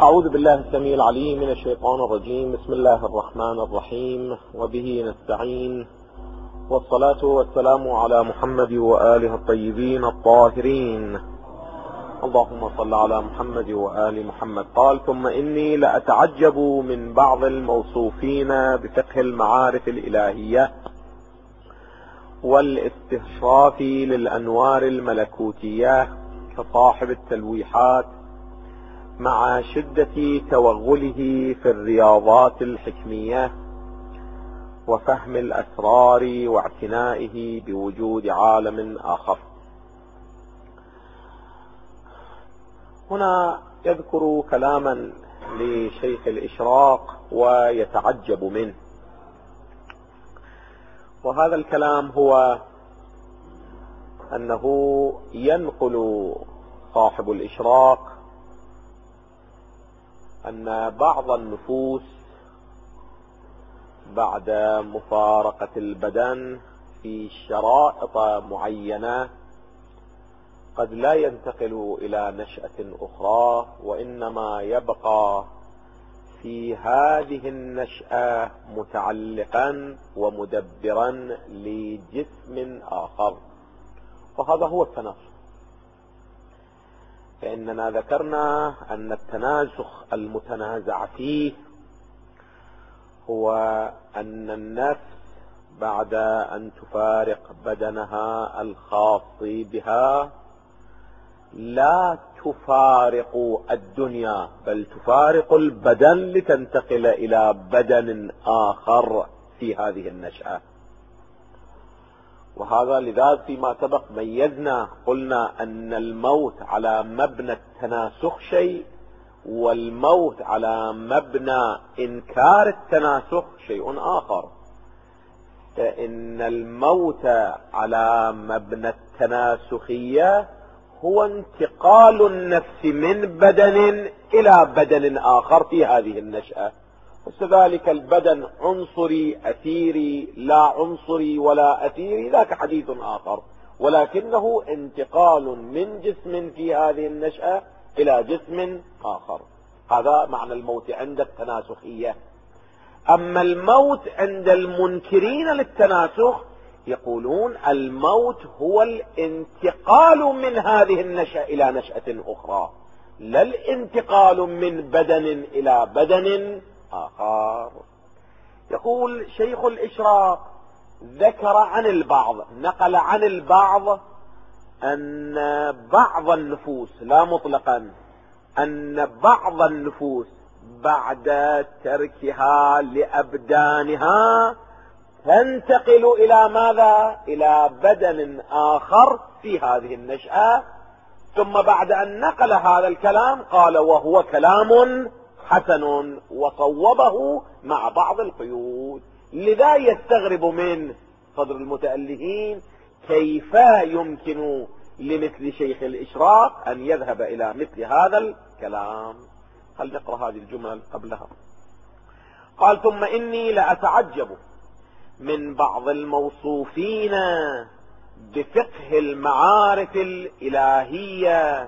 أعوذ بالله السميع العليم من الشيطان الرجيم. بسم الله الرحمن الرحيم، وبه نستعين، والصلاة والسلام على محمد وآله الطيبين الطاهرين. اللهم صل على محمد وآل محمد. قال: ثم إني لأتعجب من بعض الموصوفين بفقه المعارف الإلهية والاستشراف للأنوار الملكوتية كصاحب التلويحات، مع شدة توغله في الرياضات الحكمية وفهم الأسرار واعتنائه بوجود عالم آخر. هنا يذكر كلاما لشيخ الإشراق ويتعجب منه، وهذا الكلام هو أنه ينقل صاحب الإشراق أن بعض النفوس بعد مفارقة البدن في شرائط معينة قد لا ينتقل إلى نشأة أخرى، وإنما يبقى في هذه النشأة متعلقا ومدبرا لجسم آخر، وهذا هو التناسخ. فإننا ذكرنا أن التناسخ المتنازع فيه هو أن النفس بعد أن تفارق بدنها الخاص بها لا تفارق الدنيا، بل تفارق البدن لتنتقل إلى بدن آخر في هذه النشأة. وهذا لذلك فيما سبق ميزنا، قلنا أن الموت على مبنى التناسخ شيء، والموت على مبنى إنكار التناسخ شيء آخر. فإن الموت على مبنى التناسخية هو انتقال النفس من بدن إلى بدن آخر في هذه النشأة، وكذلك البدن عنصري أثيري لا عنصري ولا أثيري، ذاك حديث آخر، ولكنه انتقال من جسم في هذه النشأة إلى جسم آخر. هذا معنى الموت عند التناسخية. أما الموت عند المنكرين للتناسخ يقولون الموت هو الانتقال من هذه النشأة إلى نشأة أخرى، لا الانتقال من بدن إلى بدن آخر. يقول شيخ الإشراق: ذكر عن البعض، نقل عن البعض أن بعض النفوس، لا مطلقا، أن بعض النفوس بعد تركها لأبدانها تنتقل إلى ماذا؟ إلى بدن آخر في هذه النشأة. ثم بعد أن نقل هذا الكلام قال: وهو كلام حسن، وصوبه مع بعض القيود. لذا يستغرب من صدر المتألهين كيف يمكن لمثل شيخ الإشراق أن يذهب إلى مثل هذا الكلام. هل نقرأ هذه الجمل قبلها؟ قال: ثم إني لأتعجب من بعض الموصوفين بفقه المعارف الإلهية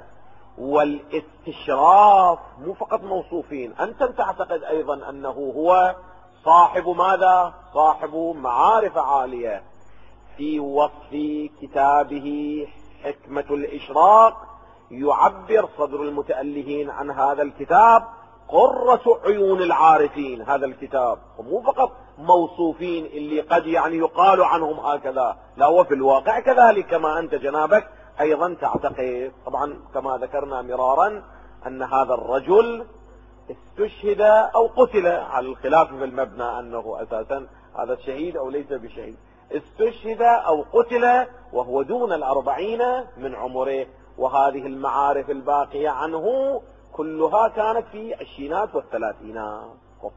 والاستشراف. مو فقط موصوفين، أنت تعتقد أيضا أنه هو صاحب ماذا؟ صاحب معارف عالية. في وصف كتابه حكمة الإشراق يعبر صدر المتألهين عن هذا الكتاب قرة عيون العارفين. هذا الكتاب ومو فقط موصوفين اللي قد يعني يقال عنهم هكذا، لا، هو في الواقع كذلك كما أنت جنابك أيضا تعتقد. طبعا كما ذكرنا مرارا أن هذا الرجل استشهد أو قتل، على الخلاف في المبنى أنه أساسا هذا شهيد أو ليس بشهيد، استشهد أو قتل وهو دون 40 من عمره، وهذه المعارف الباقية عنه كلها كانت في العشرينات والثلاثينات.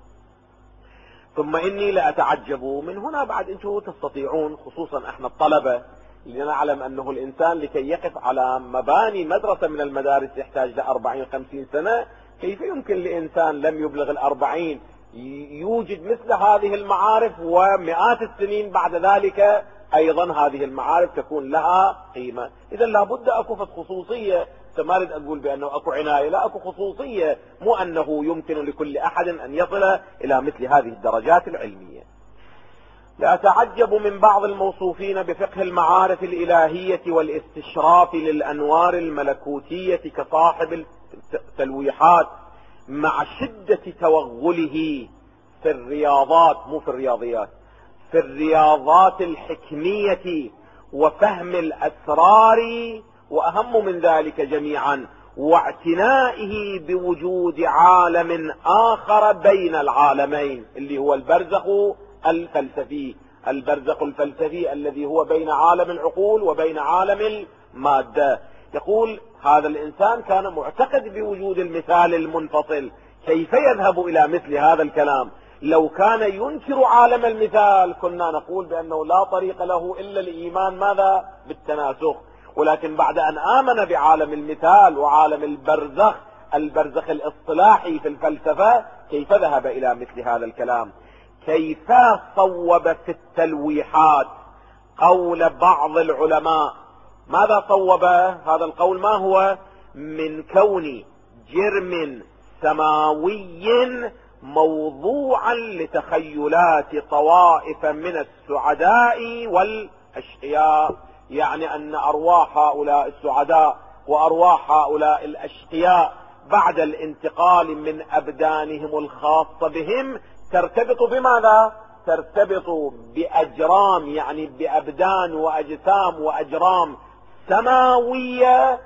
ثم إني لأتعجب من هنا. بعد أنتم تستطيعون، خصوصا احنا الطلبة، لنعلم أنه الإنسان لكي يقف على مباني مدرسة من المدارس يحتاج ل40-50 سنة. كيف يمكن لإنسان لم يبلغ 40 يوجد مثل هذه المعارف، ومئات السنين بعد ذلك أيضا هذه المعارف تكون لها قيمة؟ إذا لابد أكفة خصوصية حتى ما أريد أقول بأنه أكو عناية، لا، أكو خصوصية، مو أنه يمكن لكل أحد أن يصل إلى مثل هذه الدرجات العلمية. لا أتعجب من بعض الموصوفين بفقه المعارف الإلهية والاستشراف للأنوار الملكوتية كصاحب التلويحات مع شدة توغله في الرياضات، مو في الرياضيات، في الرياضات الحكمية وفهم الأسرار، وأهم من ذلك جميعا واعتنائه بوجود عالم آخر بين العالمين اللي هو البرزخ الفلسفي، البرزخ الفلسفي الذي هو بين عالم العقول وبين عالم المادة. يقول هذا الإنسان كان معتقد بوجود المثال المنفصل، كيف يذهب إلى مثل هذا الكلام؟ لو كان ينكر عالم المثال كنا نقول بأنه لا طريق له إلا الإيمان ماذا؟ بالتناسخ. ولكن بعد أن آمن بعالم المثال وعالم البرزخ، البرزخ الاصطلاحي في الفلسفة، كيف ذهب إلى مثل هذا الكلام؟ كيف صوب في التلويحات قول بعض العلماء؟ ماذا صوب هذا القول؟ ما هو؟ من كون جرم سماوي موضوعا لتخيلات طوائف من السعداء والأشقياء، يعني أن أرواح هؤلاء السعداء وأرواح هؤلاء الأشقياء بعد الانتقال من أبدانهم الخاصة بهم ترتبط بماذا؟ ترتبط بأجرام، يعني بأبدان وأجسام وأجرام سماوية،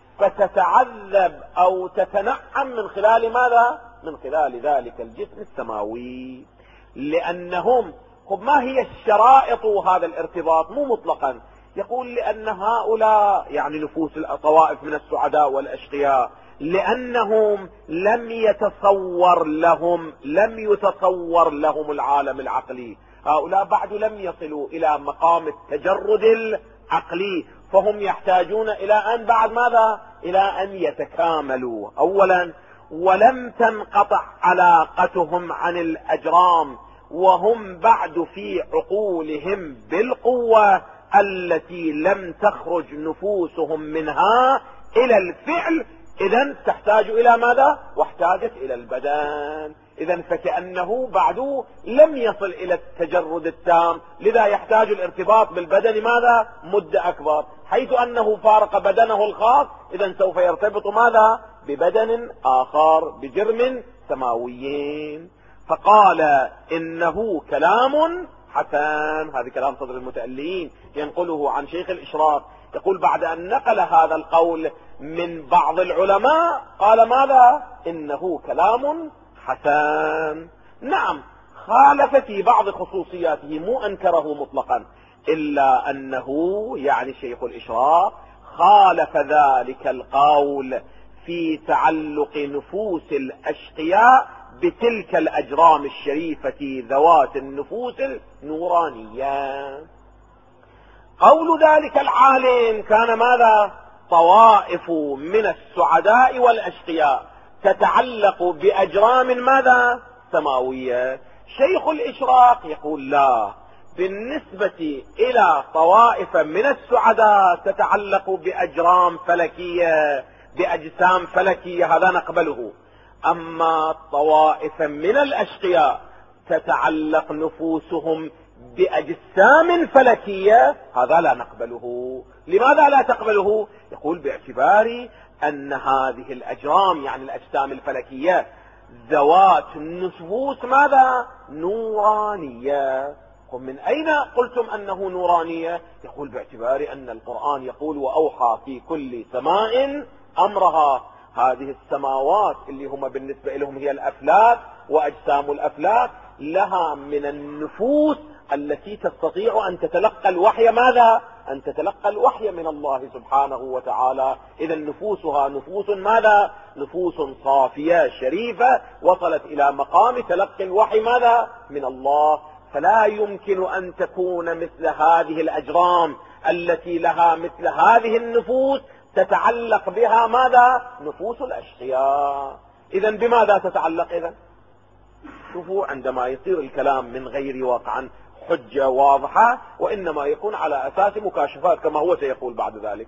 فتتعذب أو تتنعم من خلال ماذا؟ من خلال ذلك الجسم السماوي. لأنهم ما هي الشرائط هذا الارتباط؟ مو مطلقا. يقول لأن هؤلاء يعني نفوس الطوائف من السعداء والأشقياء لأنهم لم يتصور لهم العالم العقلي، هؤلاء بعد لم يصلوا إلى مقام التجرد العقلي، فهم يحتاجون إلى أن بعد ماذا؟ إلى أن يتكاملوا أولا، ولم تنقطع علاقتهم عن الأجرام، وهم بعد في عقولهم بالقوة التي لم تخرج نفوسهم منها إلى الفعل. إذن تحتاج إلى ماذا؟ واحتاجت إلى البدن. إذن فكأنه بعد لم يصل إلى التجرد التام، لذا يحتاج الارتباط بالبدن ماذا؟ مدة أكبر، حيث أنه فارق بدنه الخاص، إذن سوف يرتبط ماذا؟ ببدن آخر، بجرم سماويين. فقال إنه كلام حسن، هذا كلام صدر المتألين ينقله عن شيخ الإشراق، يقول بعد أن نقل هذا القول من بعض العلماء قال ماذا؟ إنه كلام حسن. نعم، خالف في بعض خصوصياته، مو أنكره مطلقا، إلا أنه يعني شيخ الإشراق خالف ذلك القول في تعلق نفوس الأشقياء بتلك الأجرام الشريفة ذوات النفوس النورانية. قول ذلك العالم كان ماذا؟ طوائف من السعداء والأشقياء تتعلق بأجرام ماذا؟ سماوية. شيخ الإشراق يقول لا، بالنسبة إلى طوائف من السعداء تتعلق بأجرام فلكية، بأجسام فلكية، هذا نقبله. أما طوائف من الأشقياء تتعلق نفوسهم بأجسام فلكية، هذا لا نقبله. لماذا لا تقبله؟ يقول باعتبار أن هذه الأجرام يعني الأجسام الفلكية ذوات نفوس ماذا؟ نورانية. ومن أين قلتم أنه نورانية؟ يقول باعتبار أن القرآن يقول وأوحى في كل سماء أمرها، هذه السماوات اللي هم بالنسبة لهم هي الأفلاك وأجسام الأفلاك لها من النفوس التي تستطيع أن تتلقى الوحي ماذا؟ أن تتلقى الوحي من الله سبحانه وتعالى. إذا نفوسها نفوس ماذا؟ نفوس صافية شريفة وصلت إلى مقام تلقي الوحي ماذا؟ من الله. فلا يمكن أن تكون مثل هذه الأجرام التي لها مثل هذه النفوس تتعلق بها ماذا؟ نفوس الأشقياء. إذا بماذا تتعلق؟ إذا شوفوا، عندما يصير الكلام من غير واقعا حجة واضحة، وإنما يكون على أساس مكاشفات كما هو سيقول بعد ذلك.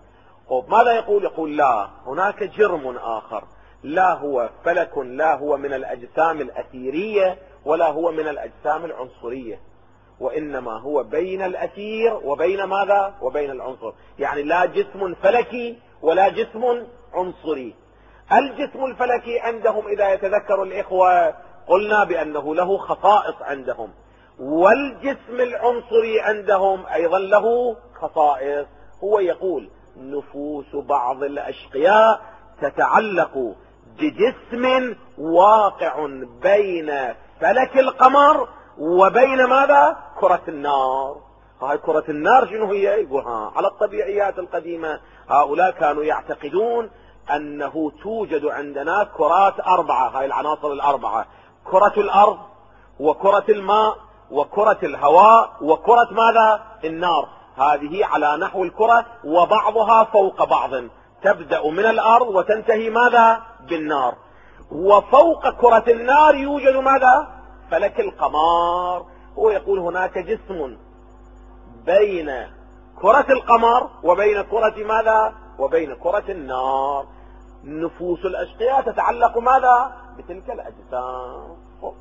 ماذا يقول؟ يقول لا، هناك جرم آخر، لا هو فلك، لا هو من الأجسام الأثيرية ولا هو من الأجسام العنصرية، وإنما هو بين الأثير وبين ماذا؟ وبين العنصر. يعني لا جسم فلكي ولا جسم عنصري. الجسم الفلكي عندهم إذا يتذكر الإخوة قلنا بأنه له خصائص عندهم، والجسم العنصري عندهم أيضا له خصائص. هو يقول نفوس بعض الأشقياء تتعلق بجسم واقع بين فلك القمر وبين ماذا؟ كرة النار. هاي كرة النار شنو هي؟ يقول على الطبيعيات القديمة هؤلاء كانوا يعتقدون أنه توجد عندنا كرات 4، هاي العناصر ال4: كرة الأرض وكرة الماء وكرة الهواء وكرة ماذا؟ النار. هذه على نحو الكرة وبعضها فوق بعض، تبدأ من الأرض وتنتهي ماذا؟ بالنار. وفوق كرة النار يوجد ماذا؟ فلك القمر. هو يقول هناك جسم بين كرة القمر وبين كرة ماذا؟ وبين كرة النار. نفوس الأشقياء تتعلق ماذا؟ بتلك الأجسام.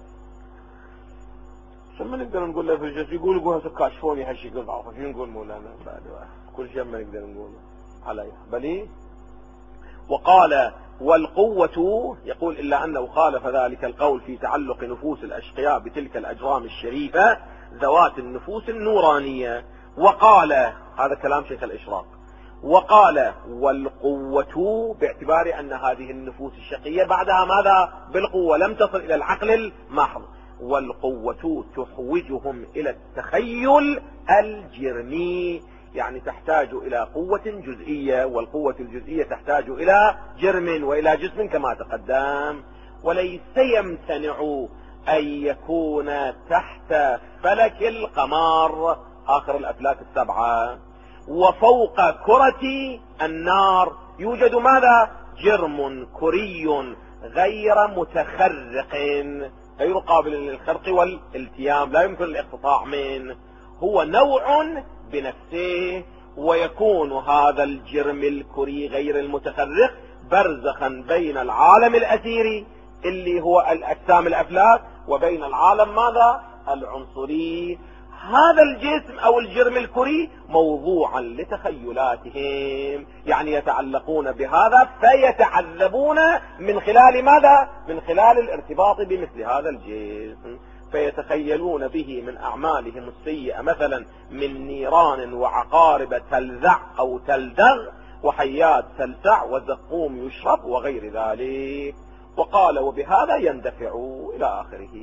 شو ما نقدر نقول له في الجسم؟ يقول كاشفوني هالشيء، قل عارف شو نقول مولانا بعد كل شيء ما نقدر نقول عليه بلي. وقال والقوة، يقول إلا أنه خالف ذلك القول في تعلق نفوس الأشقياء بتلك الأجرام الشريفة ذوات النفوس النورانية. وقال، هذا كلام شيخ الإشراق، وقال والقوة باعتبار أن هذه النفوس الشقية بعدها ماذا؟ بالقوة، لم تصل إلى العقل المحض. والقوة تحوجهم إلى التخيل الجرمي، يعني تحتاج إلى قوة جزئية، والقوة الجزئية تحتاج إلى جرم وإلى جسم كما تقدم. وليس يمتنع أن يكون تحت فلك القمر، آخر الأفلاك السبعة، وفوق كرة النار يوجد ماذا؟ جرم كري غير متخرق، غير قابل للخرق والالتيام، لا يمكن الاقتطاع منه، هو نوع بنفسه. ويكون هذا الجرم الكري غير المتخرق برزخا بين العالم الأثيري اللي هو الأجسام الأفلاك وبين العالم ماذا؟ العنصري. هذا الجسم أو الجرم الكري موضوعا لتخيلاتهم، يعني يتعلقون بهذا فيتعذبون من خلال ماذا؟ من خلال الارتباط بمثل هذا الجسم، فيتخيلون به من أعمالهم السيئة، مثلا من نيران وعقارب تلذع أو تلدغ وحيات تلسع وزقوم يشرب وغير ذلك. وقال وبهذا يندفع إلى آخره.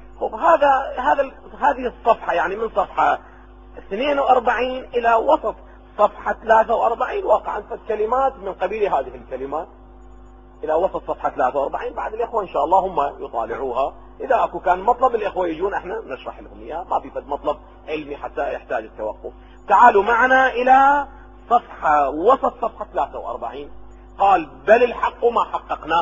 هذه الصفحة يعني من صفحة 42 إلى وسط صفحة 43 واقعا كلمات من قبيل هذه الكلمات إلى وسط صفحة 43. بعد الإخوة إن شاء الله هم يطالعوها، إذا أكو كان مطلب الإخوة يجون احنا نشرح لهم إياه، ما في مطلب علمي حتى يحتاج التوقف. تعالوا معنا إلى صفحة وسط صفحة 43. قال بل الحق ما حققناه.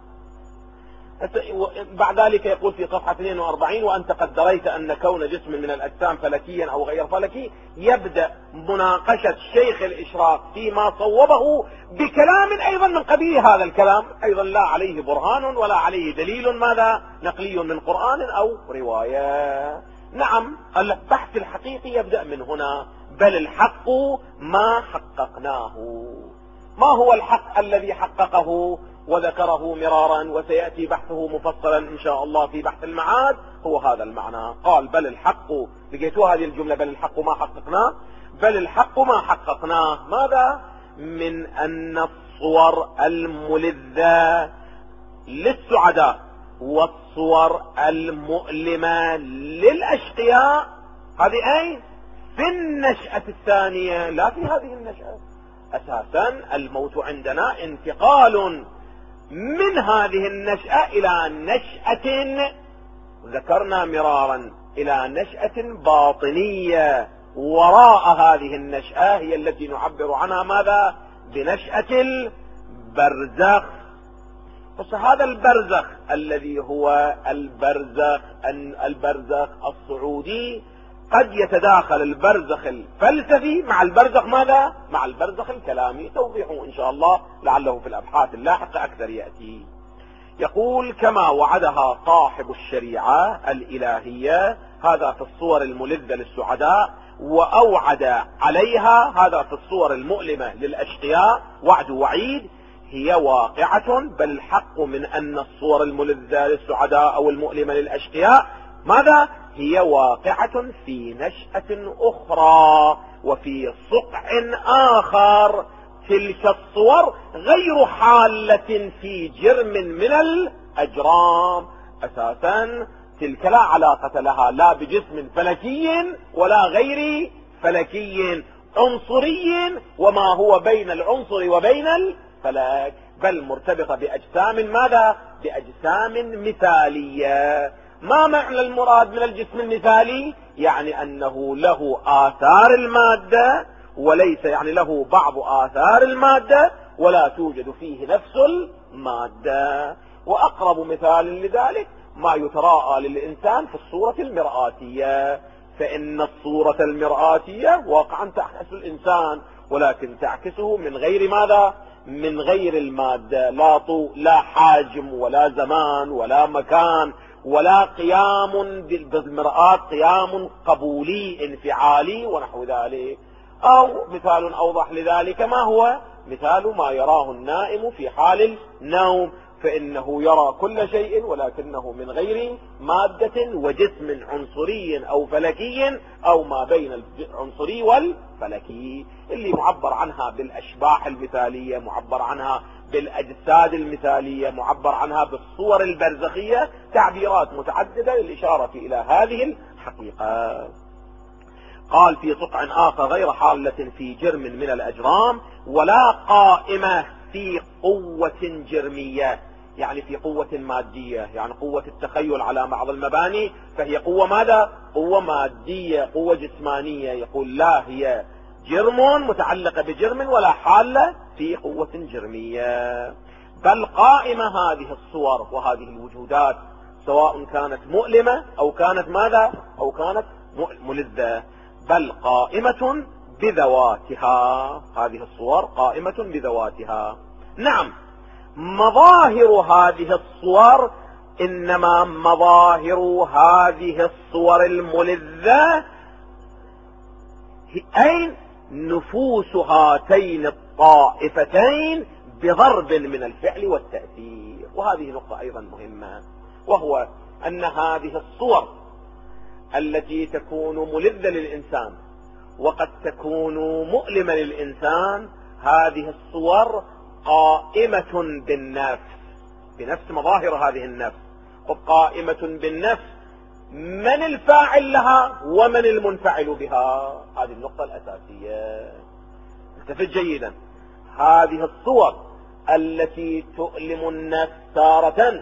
بعد ذلك يقول في صفحة 42 وأنت قد دريت أن كون جسم من الأجسام فلكيا أو غير فلكي. يبدأ مناقشة شيخ الإشراق فيما صوبه بكلام أيضا من قبيل هذا الكلام، أيضا لا عليه برهان ولا عليه دليل ماذا؟ نقلي من قرآن أو رواية. نعم، البحث الحقيقي يبدأ من هنا. بل الحق ما حققناه. ما هو الحق الذي حققه وذكره مرارا وسيأتي بحثه مفصلا إن شاء الله في بحث المعاد؟ هو هذا المعنى. قال بل الحق، لقيتوا هذه الجملة بل الحق ما حققناه؟ بل الحق ما حققناه ماذا؟ من أن الصور الملذة للسعداء والصور المؤلمة للأشقياء هذه أي في النشأة الثانية، لا في هذه النشأة. أساسا الموت عندنا انتقال من هذه النشأة إلى نشأة، ذكرنا مرارا، إلى نشأة باطنية وراء هذه النشأة هي التي نعبر عنها ماذا؟ بنشأة البرزخ. بس هذا البرزخ الذي هو البرزخ الصعودي قد يتداخل البرزخ الفلسفي مع البرزخ ماذا؟ مع البرزخ الكلامي، توضيحه إن شاء الله لعله في الأبحاث اللاحقة أكثر يأتي. يقول كما وعدها صاحب الشريعة الإلهية، هذا في الصور الملذة للسعداء، وأوعد عليها، هذا في الصور المؤلمة للأشقياء، وعد وعيد، هي واقعة، بل الحق من أن الصور الملذة للسعداء أو المؤلمة للأشقياء ماذا؟ هي واقعة في نشأة أخرى وفي صقع آخر. تلك الصور غير حالة في جرم من الأجرام، أساسا تلك لا علاقة لها لا بجسم فلكي ولا غير فلكي، عنصري وما هو بين العنصر وبين الفلك، بل مرتبطة بأجسام ماذا؟ بأجسام مثالية. ما معنى المراد من الجسم المثالي؟ يعني أنه له آثار المادة، وليس يعني له بعض آثار المادة ولا توجد فيه نفس المادة. وأقرب مثال لذلك ما يتراءى للإنسان في الصورة المرآتية، فإن الصورة المرآتية واقعا تعكس الإنسان، ولكن تعكسه من غير ماذا؟ من غير المادة، لا حاجم ولا زمان ولا مكان ولا قيام بالمرآة، قيام قبولي انفعالي ونحو ذلك. أو مثال أوضح لذلك ما هو؟ مثال ما يراه النائم في حال النوم، فإنه يرى كل شيء ولكنه من غير مادة وجسم عنصري أو فلكي أو ما بين العنصري والفلكي، اللي معبر عنها بالأشباح المثالية، معبر عنها بالأجساد المثالية، معبر عنها بالصور البرزخية، تعبيرات متعددة للإشارة إلى هذه الحقيقة. قال في صقع آخر غير حالة في جرم من الأجرام، ولا قائمة في قوة جرمية، يعني في قوة مادية، يعني قوة التخيل على بعض المباني، فهي قوة ماذا؟ قوة مادية، قوة جسمانية. يقول لا هي جرم متعلقة بجرم ولا حالة في قوة جرمية، بل قائمة هذه الصور وهذه الوجودات، سواء كانت مؤلمة أو كانت ماذا؟ أو كانت ملذة، بل قائمة بذواتها. هذه الصور قائمة بذواتها. نعم، مظاهر هذه الصور، إنما مظاهر هذه الصور الملذة أين؟ نفوس هاتين الطائفتين بضرب من الفعل والتأثير. وهذه نقطة أيضا مهمة، وهو أن هذه الصور التي تكون ملذة للإنسان وقد تكون مؤلمة للإنسان، هذه الصور قائمة بالنفس، بنفس مظاهر هذه النفس. قائمة بالنفس، من الفاعل لها ومن المنفعل بها؟ هذه النقطة الأساسية. التفت جيدا، هذه الصور التي تؤلم النفس تارة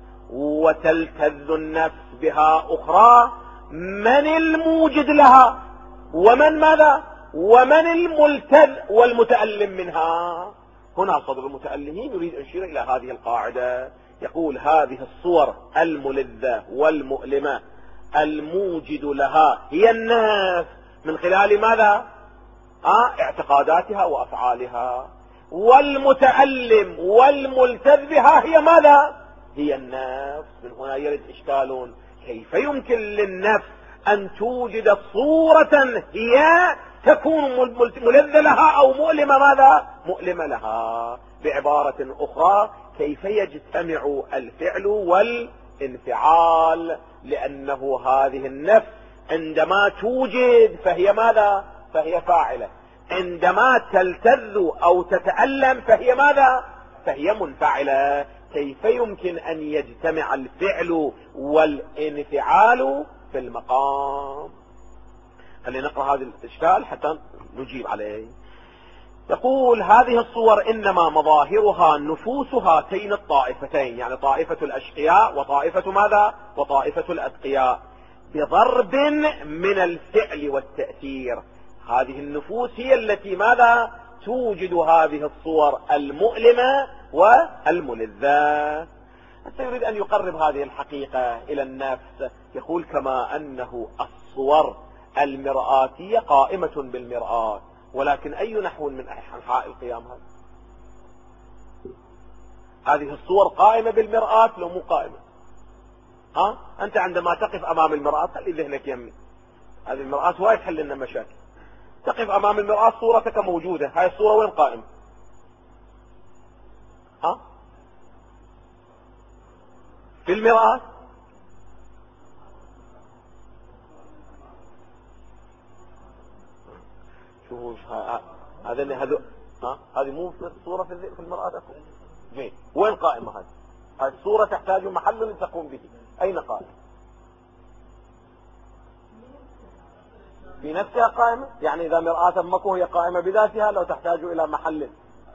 وتلتذ النفس بها أخرى، من الموجد لها ومن ماذا؟ ومن الملتذ والمتألم منها؟ هنا صدر المتألمين يريد أن يشير إلى هذه القاعدة، يقول هذه الصور الملذة والمؤلمة الموجد لها هي النفس من خلال ماذا؟ اعتقاداتها وأفعالها، والمتألم والملتذ بها هي ماذا؟ هي النفس. من هنا يرد إشكال، كيف يمكن للنفس أن توجد صورة هي تكون ملذة لها أو مؤلمة ماذا؟ مؤلمة لها. بعبارة أخرى، كيف يجتمع الفعل والانفعال؟ لأنه هذه النفس عندما توجد فهي ماذا؟ فهي فاعلة، عندما تلتذ أو تتألم فهي ماذا؟ فهي منفعلة. كيف يمكن أن يجتمع الفعل والانفعال في المقام؟ خلينا نقرأ هذا الإشكال حتى نجيب عليه. يقول هذه الصور إنما مظاهرها نفوس هاتين الطائفتين، يعني طائفة الأشقياء وطائفة ماذا؟ وطائفة الأتقياء، بضرب من الفعل والتأثير. هذه النفوس هي التي ماذا؟ توجد هذه الصور المؤلمة والملذة. يريد أن يقرب هذه الحقيقة إلى النفس، يقول كما أنه الصور المرآتية قائمة بالمرآة، ولكن أي نحو من أنحاء القيام هذه الصور قائمة بالمرآة لو مو قائمة؟ أنت عندما تقف أمام المرآة خلي ذهنك يمي، هذه المرآة هواي تحل لنا مشاكل. تقف أمام المرآة صورتك موجودة، هاي الصورة وين قائمة؟ في المرآة. شوفوا هذه مو صورة في المرآة أكو. جيد، وين قائمة هذه؟ هذه الصورة تحتاج محل لتقوم به، أين قائمة؟ في نفسها قائمة، يعني إذا مرآة مكو هي قائمة بذاتها لو تحتاج إلى محل.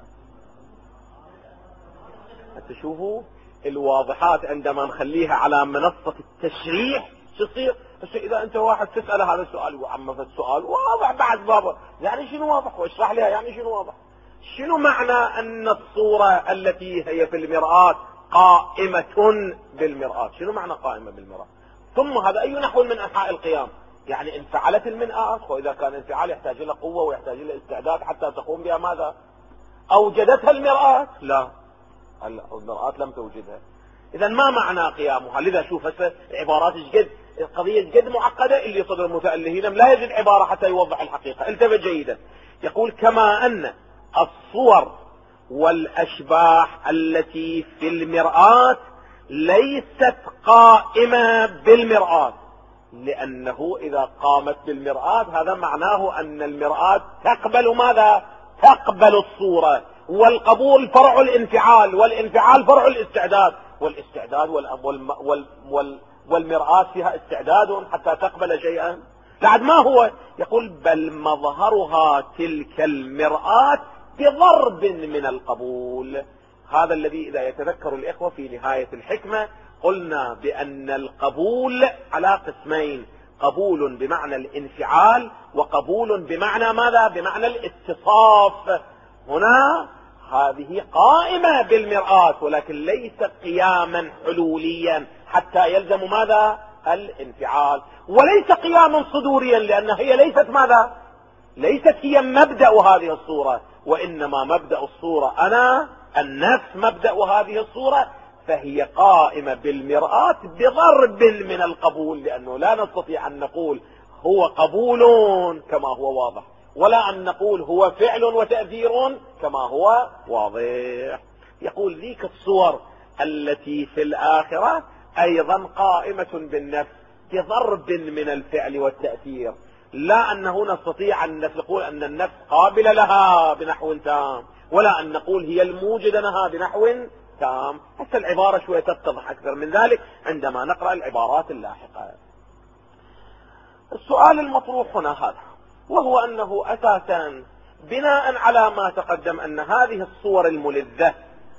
تشوفوا الواضحات عندما نخليها على منصة التشريح شو يصير؟ إذا أنت واحد تسأله هذا السؤال وعم السؤال واضح بعد بابا، يعني شنو واضح؟ واشرح لها يعني شنو واضح؟ شنو معنى أن الصورة التي هي في المرآة قائمة بالمرآة؟ شنو معنى قائمة بالمرآة؟ ثم هذا أي نحو من أنحاء القيام؟ يعني انفعلت المرآة، وإذا كان انفعال يحتاج إلى قوة ويحتاج إلى استعداد حتى تقوم بها ماذا؟ أوجدتها المرآة؟ لا، المرآة لم توجدها. إذا ما معنى قيامها؟ لذا شوف هسه عبارات جد، القضية جد معقدة، اللي صدر المتألهين لا يجد عبارة حتى يوضح الحقيقة. انتبه جيدا، يقول كما أن الصور والأشباح التي في المرآة ليست قائمة بالمرآة، لأنه إذا قامت بالمرآة هذا معناه أن المرآة تقبل ماذا؟ تقبل الصورة، والقبول فرع الانفعال، والانفعال فرع الاستعداد، والاستعداد والمرآة فيها استعداد حتى تقبل شيئا. بعد ما هو يقول بل مظهرها تلك المرآة بضرب من القبول. هذا الذي إذا يتذكر الإخوة في نهاية الحكمة قلنا بأن القبول على قسمين، قبول بمعنى الانفعال وقبول بمعنى ماذا؟ بمعنى الاتصاف. هنا هذه قائمة بالمرآة ولكن ليست قياما حلوليا حتى يلزم ماذا؟ الانفعال، وليس قياما صدوريا لأن هي ليست ماذا؟ ليست هي مبدأ هذه الصورة، وإنما مبدأ الصورة أنا النفس مبدأ هذه الصورة، فهي قائمة بالمرآة بضرب من القبول، لأنه لا نستطيع أن نقول هو قبول كما هو واضح، ولا أن نقول هو فعل وتأثير كما هو واضح. يقول ذيك الصور التي في الآخرة أيضا قائمة بالنفس بضرب من الفعل والتأثير، لا أنه نستطيع أن نقول أن النفس قابلة لها بنحو تام، ولا أن نقول هي الموجدة لها بنحو تام. حتى العبارة شوية تتضح أكثر من ذلك عندما نقرأ العبارات اللاحقة. السؤال المطروح هنا هذا، وهو أنه أساسا بناء على ما تقدم أن هذه الصور الملذة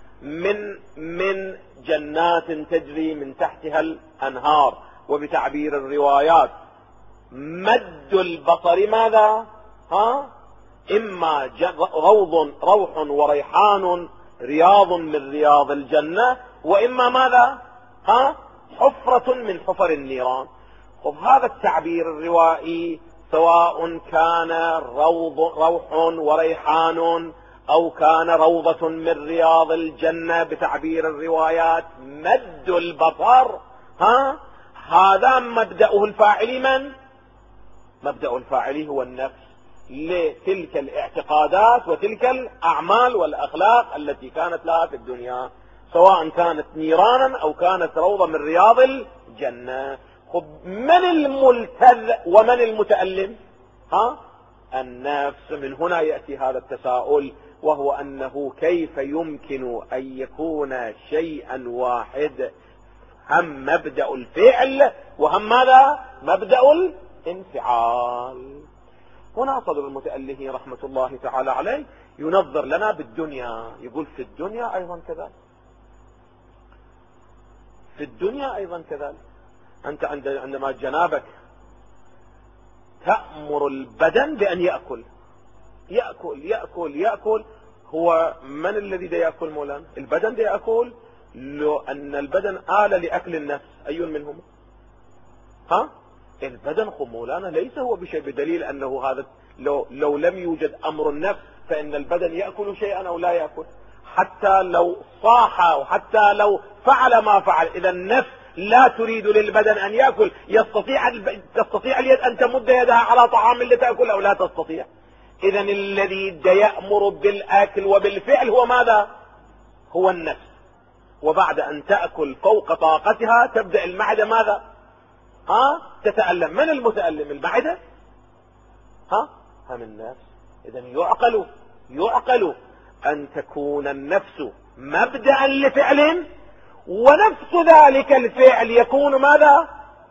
من جنات تجري من تحتها الأنهار، وبتعبير الروايات مد البصر ماذا؟ إما روح وريحان رياض من رياض الجنة، وإما ماذا؟ حفرة من حفر النيران. هذا التعبير الروائي سواء كان روح وريحان أو كان روضة من رياض الجنة بتعبير الروايات مد البصر، هذا مبدأه الفاعلي من؟ مبدأ الفاعلي هو النفس لتلك الاعتقادات وتلك الأعمال والأخلاق التي كانت لها في الدنيا، سواء كانت نيرانا أو كانت روضة من رياض الجنة. من الملتذ ومن المتألم؟ النفس. من هنا يأتي هذا التساؤل، وهو أنه كيف يمكن أن يكون شيئا واحد هم مبدأ الفعل وهم ماذا؟ مبدأ الانفعال. هنا صدر المتأله رحمة الله تعالى عليه ينظر لنا بالدنيا، يقول في الدنيا أيضا كذلك، في الدنيا أيضا كذلك. أنت عندما جنابك تأمر البدن بأن يأكل يأكل يأكل يأكل، هو من الذي دا يأكل مولانا؟ البدن دا يأكل، لو أن البدن آلة لأكل النفس، أي منهم؟ البدن مولانا ليس هو بشيء، بدليل أنه هذا لو لم يوجد أمر النفس فإن البدن يأكل شيئا أو لا يأكل، حتى لو صاح وحتى لو فعل ما فعل، إذا النفس لا تريد للبدن أن يأكل. تستطيع اليد أن تمد يدها على طعام لتأكل أو لا تستطيع؟ إذا الذي يأمر بالأكل وبالفعل هو ماذا؟ هو النفس. وبعد أن تأكل فوق طاقتها تبدأ المعدة ماذا؟ تتألم. من المتألم؟ المعدة؟ هم النفس. إذا يعقل أن تكون النفس مبدأ لفعل، ونفس ذلك الفعل يكون ماذا؟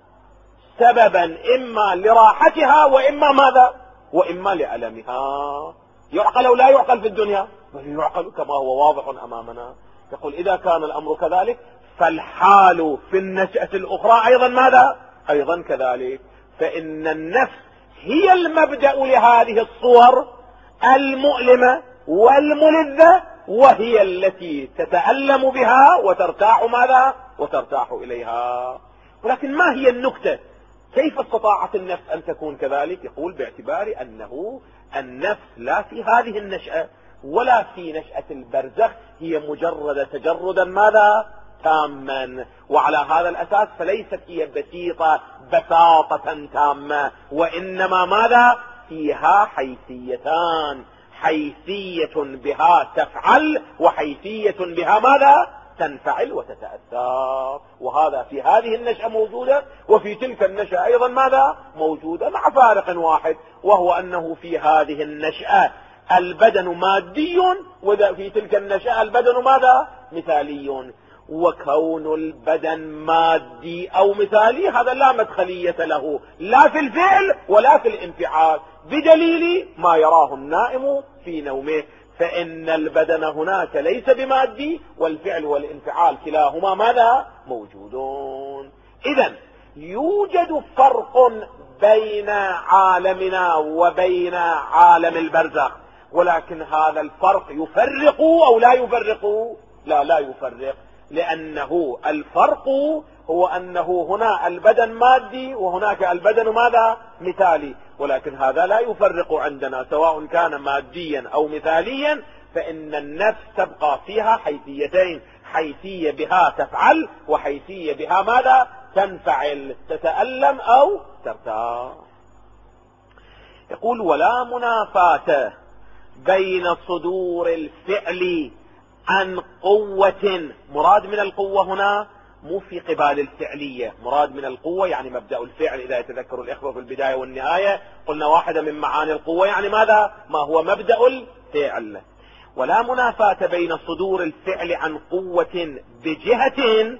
سببا إما لراحتها وإما ماذا؟ وإما لألمها. يعقل أو لا يعقل في الدنيا؟ بل يعقل كما هو واضح أمامنا. يقول إذا كان الأمر كذلك فالحال في النشأة الأخرى أيضا ماذا؟ أيضا كذلك. فإن النفس هي المبدأ لهذه الصور المؤلمة والملذة، وهي التي تتألم بها وترتاح ماذا؟ وترتاح إليها. ولكن ما هي النكتة؟ كيف استطاعت النفس أن تكون كذلك؟ يقول باعتبار أنه النفس لا في هذه النشأة ولا في نشأة البرزخ، هي مجرد تجردا ماذا؟ تاما. وعلى هذا الأساس فليست هي بساطة تامة، وإنما ماذا؟ فيها حيثيتان، حيثية بها تفعل وحيثية بها ماذا؟ تنفعل وتتأثر. وهذا في هذه النشأة موجودة، وفي تلك النشأة أيضا ماذا؟ موجودة، مع فارق واحد، وهو أنه في هذه النشأة البدن مادي، وفي تلك النشأة البدن ماذا؟ مثالي. وكون البدن مادي أو مثالي هذا لا مدخلية له، لا في الفعل ولا في الانفعال، بدليل ما يراه النائم في نومه، فإن البدن هناك ليس بمادي، والفعل والانفعال كلاهما ماذا؟ موجودون. إذن يوجد فرق بين عالمنا وبين عالم البرزخ، ولكن هذا الفرق يفرق أو لا يفرق؟ لا يفرق، لأنه الفرق هو أنه هنا البدن مادي وهناك البدن ماذا؟ مثالي، ولكن هذا لا يفرق عندنا سواء كان ماديا أو مثاليا، فإن النفس تبقى فيها حيثيتين، حيثية بها تفعل وحيثية بها ماذا؟ تنفعل، تتألم أو ترتاح. يقول ولا منافاة بين صدور الفعل عن قوة. مراد من القوة هنا مو في قبال الفعلية، مراد من القوة يعني مبدأ الفعل. إذا يتذكر الإخوة في البداية والنهاية قلنا واحدة من معاني القوة يعني ماذا؟ ما هو مبدأ الفعل. ولا منافاة بين صدور الفعل عن قوة بجهة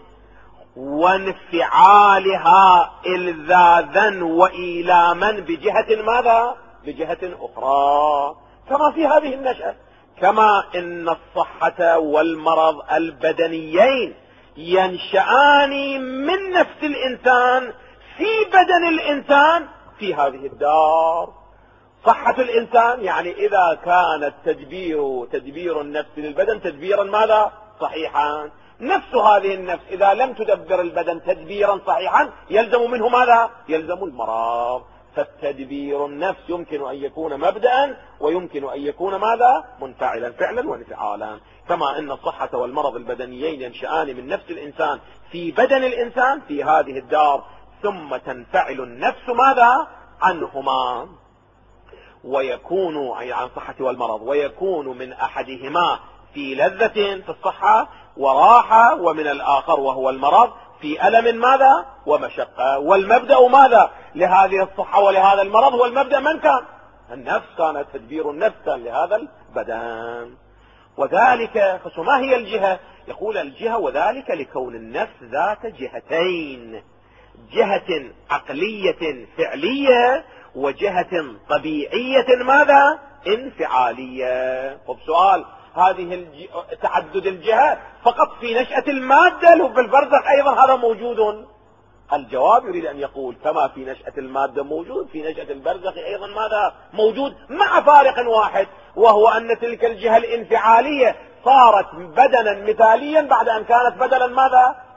وانفعالها إلذاذا وإيلاما بجهة ماذا؟ بجهة أخرى، كما في هذه النشأة. كما إن الصحة والمرض البدنيين ينشأان من نفس الإنسان في بدن الإنسان في هذه الدار. صحة الإنسان يعني إذا كان تدبير النفس للبدن تدبيرا ماذا؟ صحيحا. نفس هذه النفس إذا لم تدبر البدن تدبيرا صحيحا يلزم منه ماذا؟ يلزم المرض. فالتدبير النفس يمكن أن يكون مبدأ ويمكن أن يكون ماذا؟ منفعلا، فعلا وانفعالا. كما أن الصحة والمرض البدنيين ينشأان من نفس الإنسان في بدن الإنسان في هذه الدار، ثم تنفعل النفس ماذا؟ عنهما، ويكون أي عن صحة والمرض، ويكون من أحدهما في لذة في الصحة وراحة، ومن الآخر وهو المرض في ألم ماذا؟ ومشقة. والمبدأ ماذا لهذه الصحة ولهذا المرض؟ هو المبدأ من كان؟ النفس، كان تدبير النفس كان لهذا البدن. وذلك فما هي الجهة؟ يقول الجهة وذلك لكون النفس ذات جهتين، جهة عقلية فعلية وجهة طبيعية ماذا؟ انفعالية. طب سؤال، هذه تعدد الجهة فقط في نشأة المادة لو في البرزخ أيضا هذا موجود؟ الجواب يريد أن يقول كما في نشأة المادة موجود في نشأة البرزخ أيضا ماذا؟ موجود، مع فارق واحد، وهو أن تلك الجهة الانفعالية صارت بدنا مثاليا بعد أن كانت بدنا ماذا؟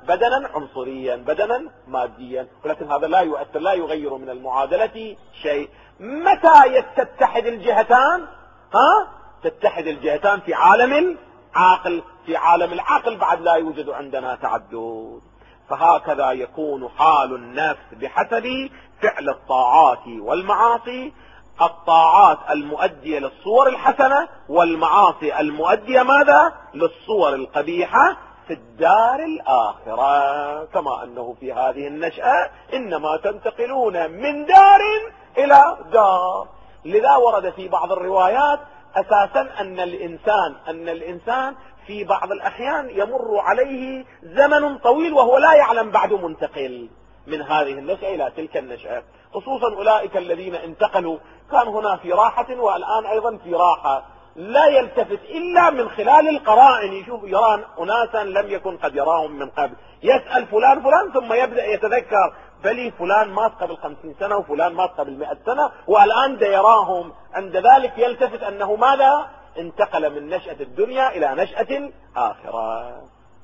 بدنا عنصريا، بدنا ماديا، ولكن هذا لا يؤثر، لا يغير من المعادلة شيء. متى تتحد الجهتان؟ تتحد الجهتان في عالم العقل. في عالم العقل بعد لا يوجد عندنا تعدد. فهكذا يكون حال النفس بحسب فعل الطاعات والمعاصي، الطاعات المؤدية للصور الحسنة والمعاصي المؤدية ماذا؟ للصور القبيحة في الدار الآخرة. كما أنه في هذه النشأة إنما تنتقلون من دار إلى دار. لذا ورد في بعض الروايات أساسا أن الإنسان في بعض الأحيان يمر عليه زمن طويل وهو لا يعلم بعد منتقل من هذه النشأة إلى تلك النشأة، خصوصا أولئك الذين انتقلوا كان هنا في راحة والآن أيضا في راحة، لا يلتفت إلا من خلال القرائن، يشوف يرى أناسا لم يكن قد يراهم من قبل، يسأل فلان ثم يبدأ يتذكر بلي فلان مات قبل 50 سنة وفلان مات قبل 100 سنة والآن دا يراهم. عند ذلك يلتفت أنه ماذا؟ انتقل من نشأة الدنيا إلى نشأة الآخرة.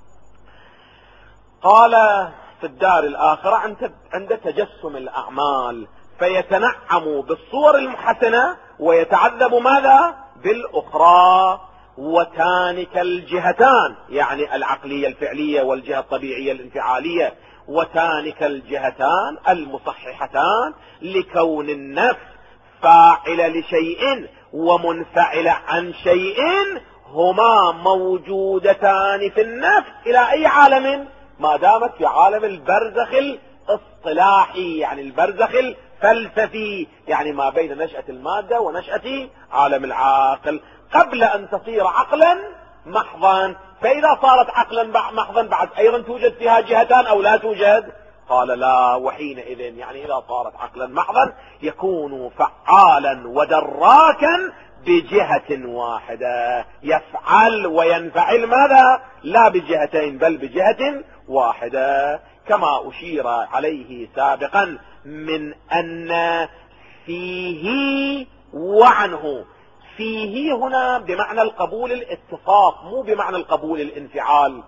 قال في الدار الآخرة عند تجسم الأعمال، فيتنعم بالصور المحسنة ويتعذب ماذا؟ بالأخرى. وتانك الجهتان، يعني العقلية الفعلية والجهة الطبيعية الانفعالية، وتانك الجهتان المصححتان لكون النفس فاعل لشيء ومنفعل عن شيء هما موجودتان في النفس إلى أي عالم؟ ما دامت في عالم البرزخ الاصطلاحي، يعني البرزخ الفلسفي، يعني ما بين نشأة المادة ونشأة عالم العقل، قبل أن تصير عقلا محضا. فإذا صارت عقلا محضا بعد أيضا توجد فيها جهتان أو لا توجد؟ قال لا. وحينئذ يعني إذا صارت عقلا محضا يكون فعالا ودراكا بجهة واحدة، يفعل وينفعل ماذا؟ لا بجهتين بل بجهة واحدة، كما أشير عليه سابقا من أن فيه وعنه. فيه هنا بمعنى القبول الاتصاف، مو بمعنى القبول الانفعال.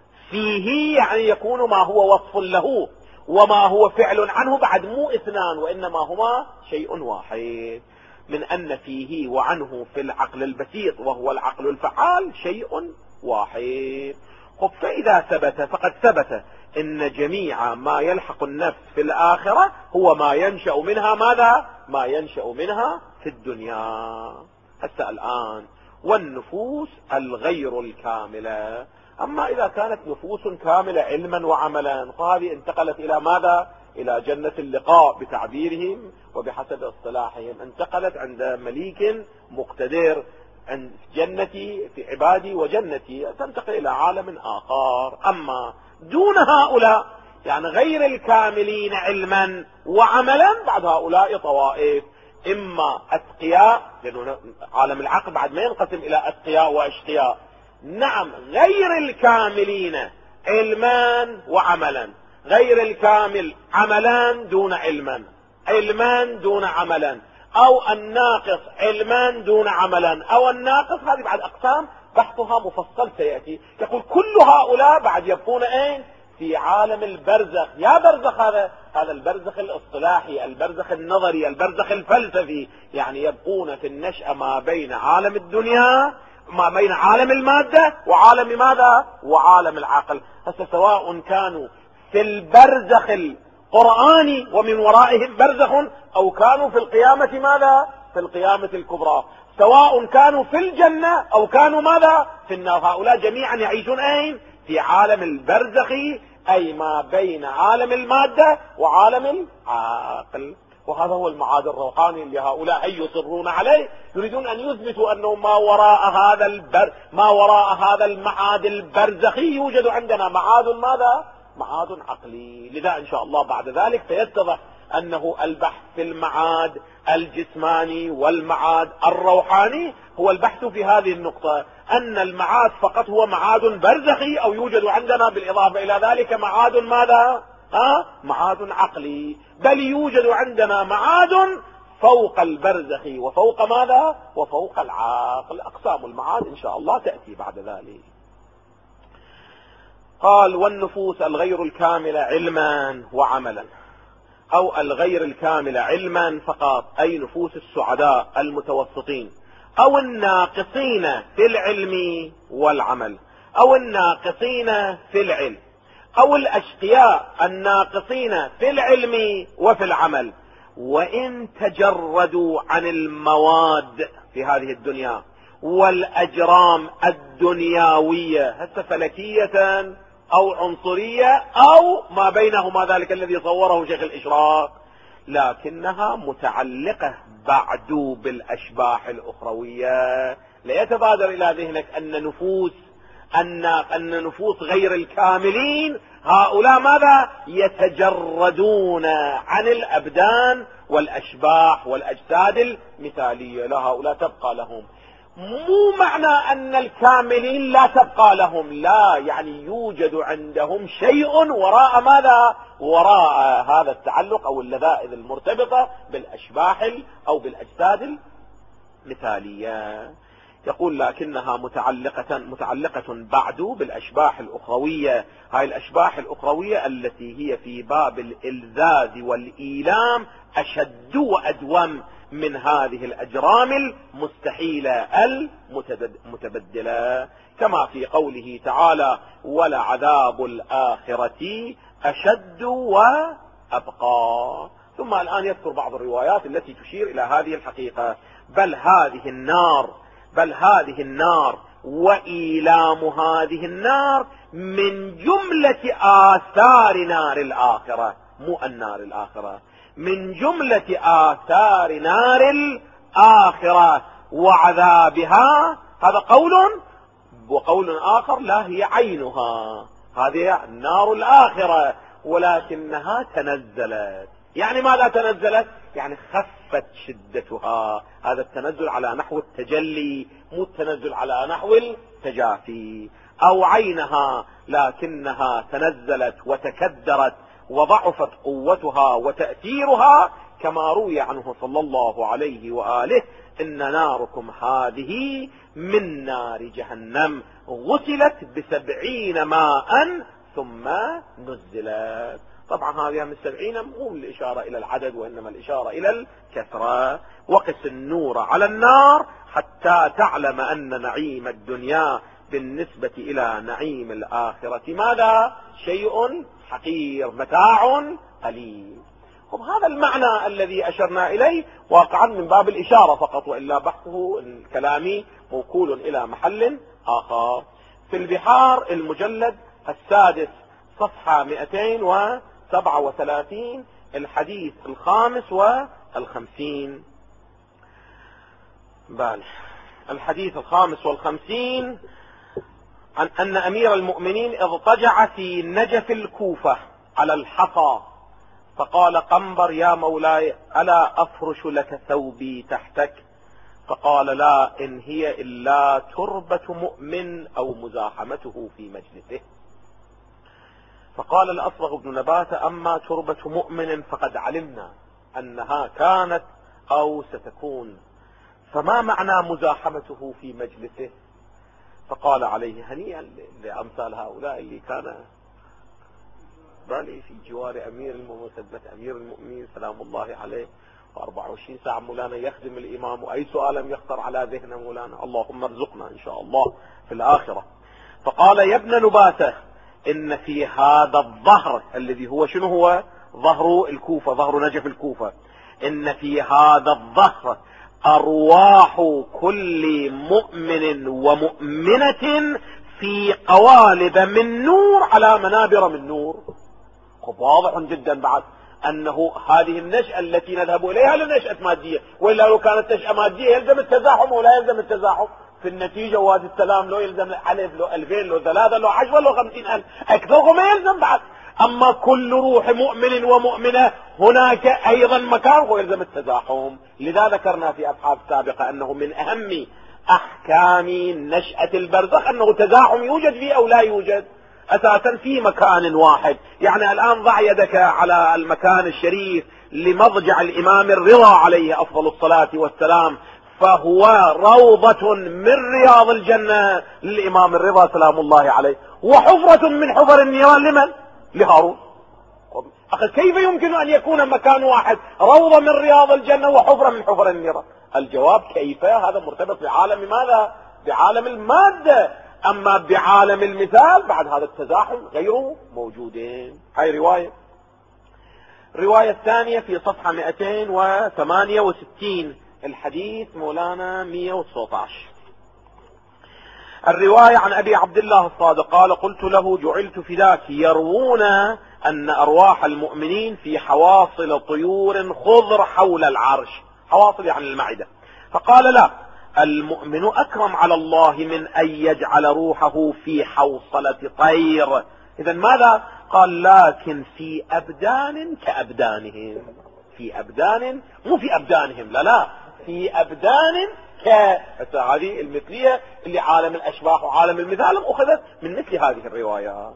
فيه يعني يكون ما هو وصف له وما هو فعل عنه بعد مو اثنان وإنما هما شيء واحد. من أن فيه وعنه في العقل البسيط وهو العقل الفعال شيء واحد. فإذا ثبت فقد ثبت إن جميع ما يلحق النفس في الآخرة هو ما ينشأ منها ماذا؟ ما ينشأ منها في الدنيا. حتى الآن والنفوس الغير الكاملة. أما إذا كانت نفوس كاملة علما وعملا فهذه انتقلت إلى ماذا؟ إلى جنة اللقاء بتعبيرهم وبحسب اصطلاحهم، انتقلت عند مليك مقتدر، عند جنتي في عبادي وجنتي، تنتقل إلى عالم آخر. أما دون هؤلاء يعني غير الكاملين علما وعملا بعد هؤلاء طوائف، إما أتقياء، لأنه عالم العقل بعد ما ينقسم إلى أتقياء وأشقياء. نعم غير الكاملين علمان وعملا، غير الكامل عملان دون علما، علمان دون عملا، أو الناقص علمان دون عملا، أو الناقص. هذه بعد أقسام بحثها مفصل سيأتي. يقول كل هؤلاء بعد يبقون ايه؟ في عالم البرزخ. يا برزخ هذا البرزخ الاصطلاحي، البرزخ النظري، البرزخ الفلسفي، يعني يبقون في النشأة ما بين عالم الدنيا، ما بين عالم المادة وعالم ماذا؟ وعالم العقل. سواء كانوا في البرزخ القرآني ومن ورائهم برزخ، أو كانوا في القيامة ماذا؟ في القيامة الكبرى، سواء كانوا في الجنة أو كانوا ماذا؟ في النار. هؤلاء جميعا يعيشون أين؟ في عالم البرزخ، أي ما بين عالم المادة وعالم العقل. وهذا هو المعاد الروحاني اللي هؤلاء يصرون عليه، يريدون أن يثبتوا أنه ما وراء هذا المعاد البرزخي يوجد عندنا معاد ماذا؟ معاد عقلي. لذا إن شاء الله بعد ذلك سيتضح أنه البحث في المعاد الجسماني والمعاد الروحاني هو البحث في هذه النقطة، أن المعاد فقط هو معاد برزخي، أو يوجد عندنا بالإضافة إلى ذلك معاد ماذا؟ معاد عقلي، بل يوجد عندنا معاد فوق البرزخ وفوق ماذا؟ وفوق العقل. أقسام المعاد إن شاء الله تأتي بعد ذلك. قال والنفوس الغير الكاملة علما وعملا، أو الغير الكاملة علما فقط، أي نفوس السعداء المتوسطين، أو الناقصين في العلم والعمل، أو الناقصين في العلم، أو الأشقياء الناقصين في العلم وفي العمل، وإن تجردوا عن المواد في هذه الدنيا والأجرام الدنيوية، هسه فلكية أو عنصرية أو ما بينهما، ذلك الذي صوره شيخ الإشراق، لكنها متعلقة بعد بالأشباح الأخروية. لا يتبادر إلى ذهنك أن نفوس غير الكاملين هؤلاء ماذا؟ يتجردون عن الأبدان والأشباح والأجساد المثالية، لا، هؤلاء تبقى لهم. مو معنى أن الكاملين لا تبقى لهم، لا، يعني يوجد عندهم شيء وراء ماذا؟ وراء هذا التعلق أو اللذائذ المرتبطة بالأشباح أو بالأجساد المثالية. يقول لكنها متعلقة بعد بالأشباح الأخروية، هاي الأشباح الأخروية التي هي في باب الإلذاذ والإيلام أشد وأدوم من هذه الأجرام المستحيلة المتبدلة، كما في قوله تعالى ولعذاب الآخرة أشد وأبقى. ثم الآن يذكر بعض الروايات التي تشير إلى هذه الحقيقة. بل هذه النار وإيلام هذه النار من جملة آثار نار الآخرة، مو النار الآخرة، من جملة آثار نار الآخرة وعذابها. هذا قول، وقول آخر لا، هي عينها، هذه النار الآخرة، ولكنها تنزلت. يعني ماذا تنزلت؟ يعني خفت شدتها. هذا التنزل على نحو التجلي، مو التنزل على نحو التجافي. أو عينها، لكنها تنزلت وتكدرت وضعفت قوتها وتأثيرها، كما روي عنه صلى الله عليه وآله إن ناركم هذه من نار جهنم غسلت ب70 ماء ثم نزلت. طبعا هذه من 70 مو الإشارة إلى العدد، وإنما الإشارة إلى الكثرة. وقس النور على النار حتى تعلم أن نعيم الدنيا بالنسبة إلى نعيم الآخرة ماذا؟ شيء حقير، متاع قليل. هذا المعنى الذي أشرنا إليه واقعا من باب الإشارة فقط، وإلا بحثه الكلامي موكول إلى محل آخر. في البحار المجلد 6 صفحة 237 الحديث 55. الحديث 55 عن أن أمير المؤمنين اضطجع في نجف الكوفة على الحصى، فقال قنبر يا مولاي ألا أفرش لك ثوبي تحتك؟ فقال لا، إن هي إلا تربة مؤمن أو مزاحمته في مجلسه. فقال الأصبغ بن نباتة أما تربة مؤمن فقد علمنا أنها كانت أو ستكون، فما معنى مزاحمته في مجلسه؟ فقال عليه هنيئا لأمثال هؤلاء اللي كان بالي في جوار أمير المؤمنين، خدمة أمير المؤمنين سلام الله عليه، و24 ساعة مولانا يخدم الإمام، وأي سؤال يخطر على ذهن مولانا اللهم ارزقنا إن شاء الله في الآخرة. فقال يا ابن نباتة إن في هذا الظهر الذي هو شنو هو؟ ظهر الكوفة، ظهر نجف الكوفة. إن في هذا الظهر أرواح كل مؤمن ومؤمنة في قوالب من نور على منابر من نور. واضح جدا بعد أنه هذه النشأة التي نذهب إليها لنشأة مادية، وإلا لو كانت نشأة مادية يلزم التزاحم ولا يلزم التزاحم في النتيجة. وادي السلام لو يلزم 1000 لو 2000 لو 3 لو 10 لو 50,000 أكثر ما يلزم بعد. أما كل روح مؤمن ومؤمنة هناك أيضا مكان ويلزم التزاحم. لذا ذكرنا في أبحاث سابقة أنه من أهم أحكام نشأة البرزخ أنه تزاحم يوجد فيه أو لا يوجد أساسا في مكان واحد. يعني الآن ضع يدك على المكان الشريف لمضجع الإمام الرضا عليه أفضل الصلاة والسلام، فهو روضة من رياض الجنة للإمام الرضا سلام الله عليه، وحفرة من حفر النيران لمن؟ لهارون. أخي كيف يمكن أن يكون مكان واحد روضة من رياض الجنة وحفرة من حفر النيران؟ الجواب كيف؟ هذا مرتبط بعالم ماذا؟ بعالم المادة. أما بعالم المثال بعد هذا التزاحم غير موجودين. هاي رواية. الرواية الثانية في صفحة 268 الحديث مولانا 119. الرواية عن أبي عبد الله الصادق قال: قلت له: جعلت فداك، يروون أن أرواح المؤمنين في حواصل طيور خضر حول العرش. حواصل يعني المعدة. فقال: لا، المؤمن أكرم على الله من أن يجعل روحه في حوصلة طير. إذا ماذا؟ قال: لكن في أبدان كأبدانهم. في أبدان، مو في أبدانهم، لا، في أبدان هذه المثلية اللي عالم الأشباح وعالم المثال أخذت من مثل هذه الروايات.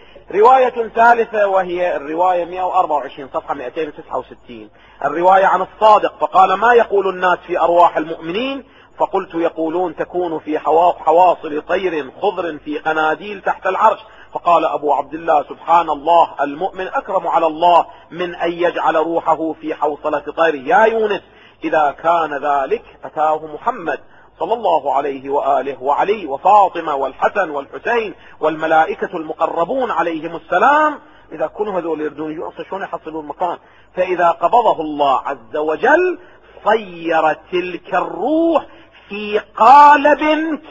رواية ثالثة وهي الرواية 124 صفحة 269. الرواية عن الصادق فقال: ما يقول الناس في أرواح المؤمنين؟ فقلت: يقولون تكون في حواصل طير خضر في قناديل تحت العرش. فقال أبو عبد الله: سبحان الله، المؤمن أكرم على الله من أن يجعل روحه في حوصلة طير. يا يونس، إذا كان ذلك أتاه محمد صلى الله عليه وآله وعلي وفاطمة والحسن والحسين والملائكة المقربون عليهم السلام. إذا كانوا هذول يردون يجوا شلون يحصلون مكان؟ فإذا قبضه الله عز وجل صير تلك الروح في قالب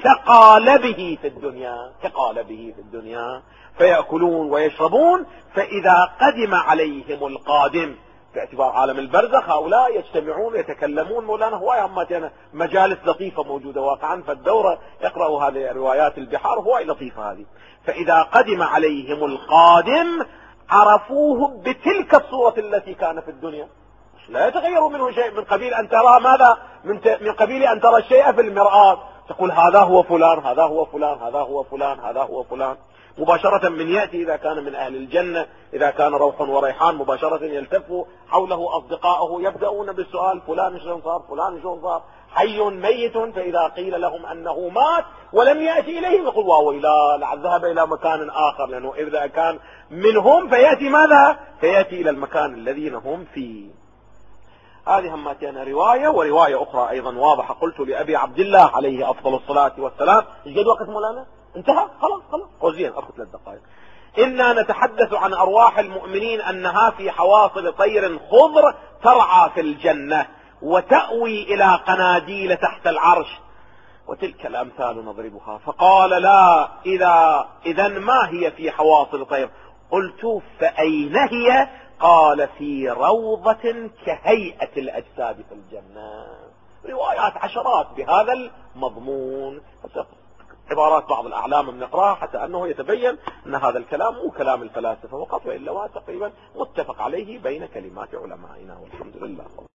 كقالبه في الدنيا، كقالبه في الدنيا، فيأكلون ويشربون. فإذا قدم عليهم القادم، باعتبار عالم البرزخ هؤلاء يجتمعون ويتكلمون. مولانا هواية هماتنا مجالس لطيفة موجودة واقعا، فالدورة يقرأوا هذه روايات البحار هواية لطيفة هذه. فإذا قدم عليهم القادم عرفوه بتلك الصورة التي كان في الدنيا، لا يتغير منه شيء، من قبيل أن ترى ماذا؟ من قبيل أن ترى الشيء في المرآة، تقول هذا هو فلان، هذا هو فلان، هذا هو فلان، هذا هو فلان. مباشرة من يأتي إذا كان من أهل الجنة، إذا كان روح وريحان، مباشرة يلتف حوله أصدقائه يبدأون بالسؤال: فلان شلون صار؟ فلان شلون صار؟ حي ميت. فإذا قيل لهم أنه مات ولم يأتي إليهم يقول: واويلا، لعل ذهب إلى مكان آخر، لأنه إذا كان منهم فيأتي ماذا؟ فيأتي إلى المكان الذين هم فيه. هذه هماتنا رواية. ورواية أخرى أيضا واضحة. قلت لأبي عبد الله عليه أفضل الصلاة والسلام: يوجد وقت مولانا؟ انتهى؟ خلاص قوزين أخذ 3 دقائق. إنا نتحدث عن أرواح المؤمنين أنها في حواصل طير خضر ترعى في الجنة وتأوي إلى قناديل تحت العرش، وتلك الأمثال نضربها. فقال: لا، إذا ما هي في حواصل طير؟ قلت: فأين هي؟ قال: في روضة كهيئة الأجساد في الجنة. روايات عشرات بهذا المضمون، عبارات بعض الأعلام بنقراها حتى أنه يتبين أن هذا الكلام مو كلام الفلاسفة فقط، وإلا تقريبا متفق عليه بين كلمات علمائنا، والحمد لله.